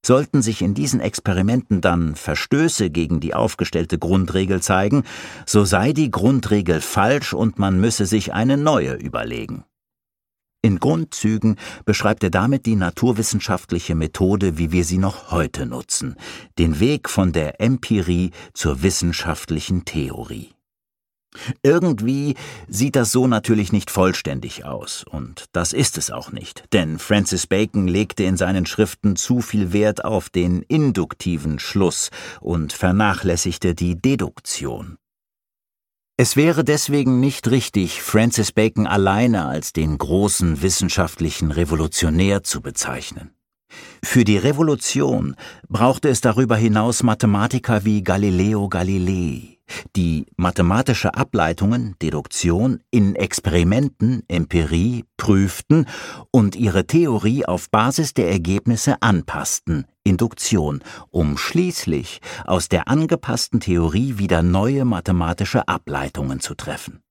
Sollten sich in diesen Experimenten dann Verstöße gegen die aufgestellte Grundregel zeigen, so sei die Grundregel falsch und man müsse sich eine neue überlegen. In Grundzügen beschreibt er damit die naturwissenschaftliche Methode, wie wir sie noch heute nutzen, den Weg von der Empirie zur wissenschaftlichen Theorie. Irgendwie sieht das so natürlich nicht vollständig aus, und das ist es auch nicht, denn Francis Bacon legte in seinen Schriften zu viel Wert auf den induktiven Schluss und vernachlässigte die Deduktion. Es wäre deswegen nicht richtig, Francis Bacon alleine als den großen wissenschaftlichen Revolutionär zu bezeichnen. Für die Revolution brauchte es darüber hinaus Mathematiker wie Galileo Galilei, die mathematische Ableitungen, Deduktion, in Experimenten, Empirie, prüften und ihre Theorie auf Basis der Ergebnisse anpassten, Induktion, um schließlich aus der angepassten Theorie wieder neue mathematische Ableitungen zu treffen.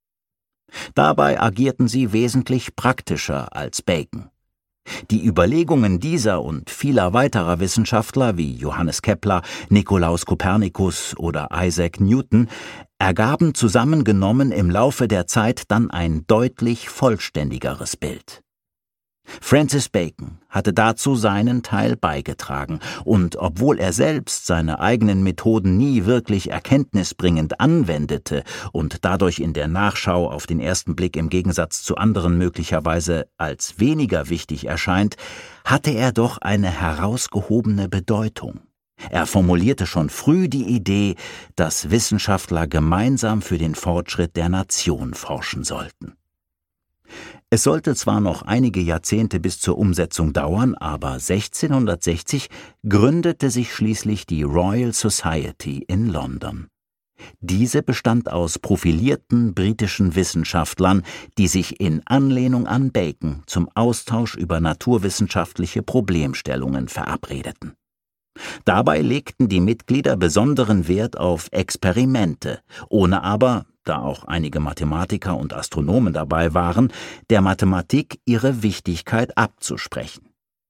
Dabei agierten sie wesentlich praktischer als Bacon. Die Überlegungen dieser und vieler weiterer Wissenschaftler wie Johannes Kepler, Nikolaus Kopernikus oder Isaac Newton ergaben zusammengenommen im Laufe der Zeit dann ein deutlich vollständigeres Bild. Francis Bacon hatte dazu seinen Teil beigetragen, und obwohl er selbst seine eigenen Methoden nie wirklich erkenntnisbringend anwendete und dadurch in der Nachschau auf den ersten Blick im Gegensatz zu anderen möglicherweise als weniger wichtig erscheint, hatte er doch eine herausgehobene Bedeutung. Er formulierte schon früh die Idee, dass Wissenschaftler gemeinsam für den Fortschritt der Nation forschen sollten. Es sollte zwar noch einige Jahrzehnte bis zur Umsetzung dauern, aber 1660 gründete sich schließlich die Royal Society in London. Diese bestand aus profilierten britischen Wissenschaftlern, die sich in Anlehnung an Bacon zum Austausch über naturwissenschaftliche Problemstellungen verabredeten. Dabei legten die Mitglieder besonderen Wert auf Experimente, ohne aber, da auch einige Mathematiker und Astronomen dabei waren, der Mathematik ihre Wichtigkeit abzusprechen.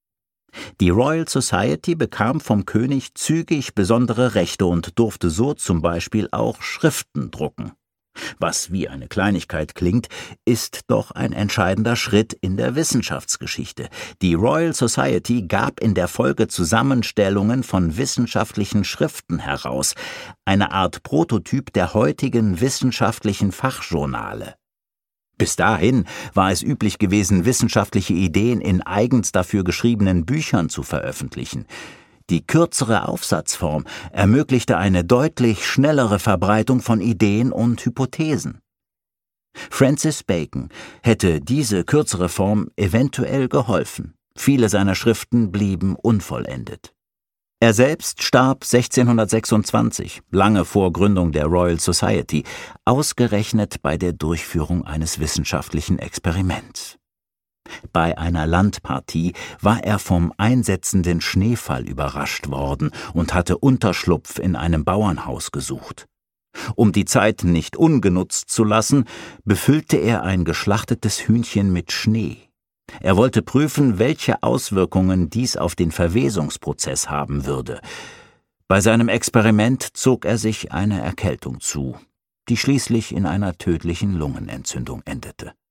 Die Royal Society bekam vom König zügig besondere Rechte und durfte so zum Beispiel auch Schriften drucken. Was wie eine Kleinigkeit klingt, ist doch ein entscheidender Schritt in der Wissenschaftsgeschichte. Die Royal Society gab in der Folge Zusammenstellungen von wissenschaftlichen Schriften heraus, eine Art Prototyp der heutigen wissenschaftlichen Fachjournale. Bis dahin war es üblich gewesen, wissenschaftliche Ideen in eigens dafür geschriebenen Büchern zu veröffentlichen. Die kürzere Aufsatzform ermöglichte eine deutlich schnellere Verbreitung von Ideen und Hypothesen. Francis Bacon hätte diese kürzere Form eventuell geholfen. Viele seiner Schriften blieben unvollendet. Er selbst starb 1626, lange vor Gründung der Royal Society, ausgerechnet bei der Durchführung eines wissenschaftlichen Experiments. Bei einer Landpartie war er vom einsetzenden Schneefall überrascht worden und hatte Unterschlupf in einem Bauernhaus gesucht. Um die Zeit nicht ungenutzt zu lassen, befüllte er ein geschlachtetes Hühnchen mit Schnee. Er wollte prüfen, welche Auswirkungen dies auf den Verwesungsprozess haben würde. Bei seinem Experiment zog er sich eine Erkältung zu, die schließlich in einer tödlichen Lungenentzündung endete.